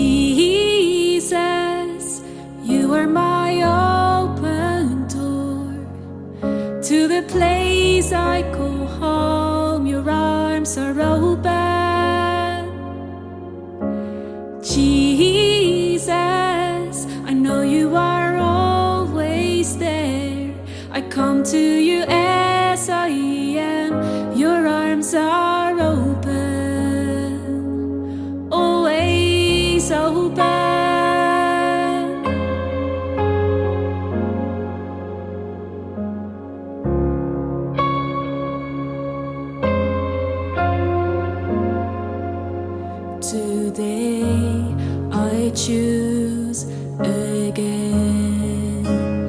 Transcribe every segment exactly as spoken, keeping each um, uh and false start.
Jesus, you are my open door to the place I call home. Your arms are open. Jesus, I know you are always there. I come to you as I am. Your arms are open, always open. Today I choose again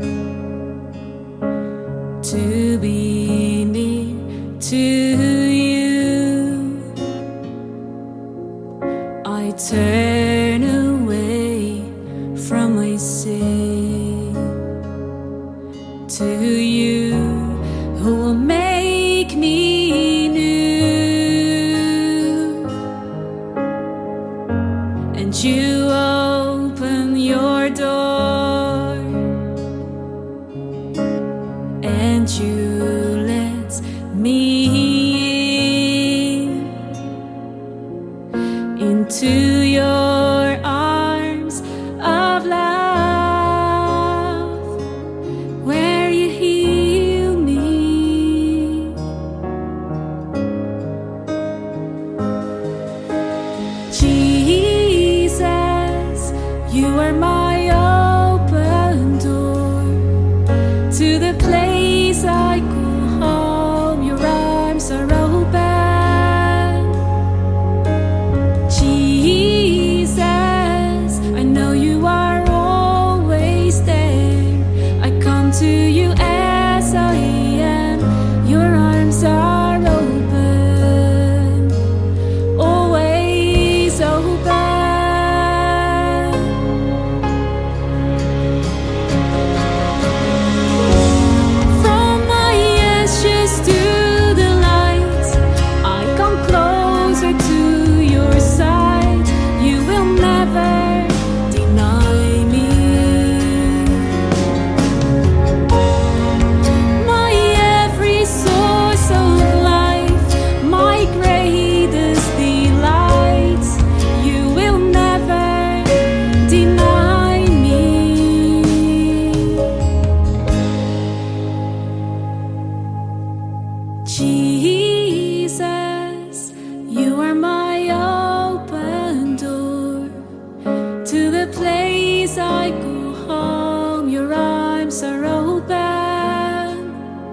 to be near to you. I turn away from my sin to you who will make me new. And you open your door, and you let me in into your arms of love, where you heal me. Jesus, you are my open door to the place I call home. Your arms are open. Jesus, I know you are always there. I come to you as I am. Your arms are open, always open. Jesus, you are my open door to the place I call home. Your arms are open.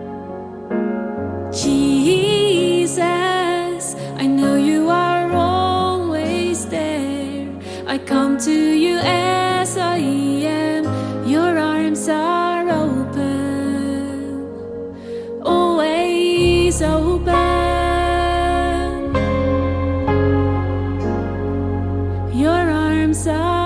Jesus, I know you are always there. I come to you as I am. Your arms are open, always open. Your arms are